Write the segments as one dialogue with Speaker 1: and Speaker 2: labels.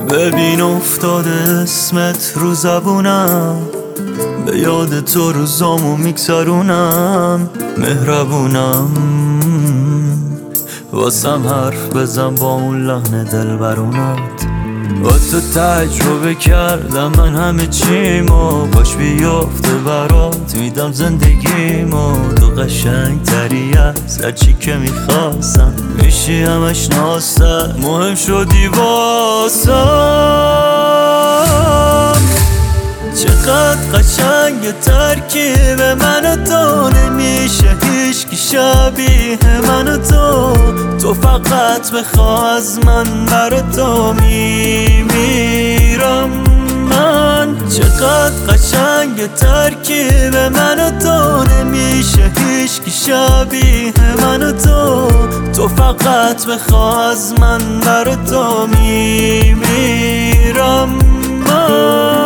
Speaker 1: ببین افتاده اسمت رو زبونم، به یاد تو روزامو میگذرونم. مهربونم واسم حرف بزن با اون لحن دلبرونت. با تو تجربه کردم من همه چیمو، باش بیافته برات میدم زندگیمو. تو قشنگ تری از هرچی که میخواستم، میشی همش ناستر، مهم شدی واسم. چقدر قشنگ ترکیب من و تو، نمیشه هیچکی شبیه من و تو. تو فقط بخواه از من، برا تو میمیرم من. چقدر قشنگ ترکیب من و تو، نمیشه هیچکی شبیه من و تو. تو فقط بخواه از من، برا تو میمیرم من.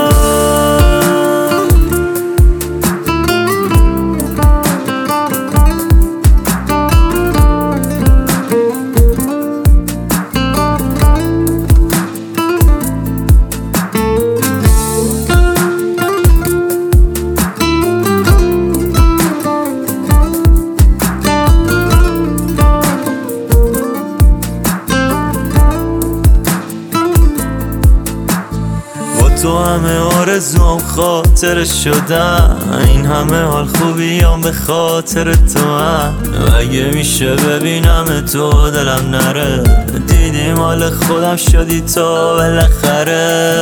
Speaker 1: تو همه آرزوام خاطر شدن، این همه حال خوبیام به خاطر تو هم. اگه میشه ببینم تو دلم نره، دیدی مال خودم شدی تو بالاخره.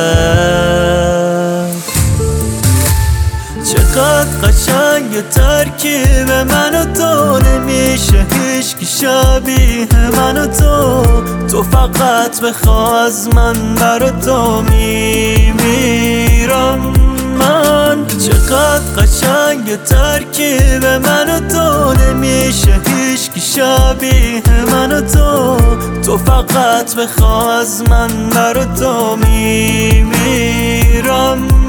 Speaker 1: چقدر قشنگ ترکیب من و تو، نمیشه هیچکی شبیه من و تو. تو فقط بخواه از من، برا تو میمیرم من. چقدر قشنگ ترکیب من و تو، نمیشه هیچکی شبیه من و تو. تو فقط بخواه از من، برا تو میمیرم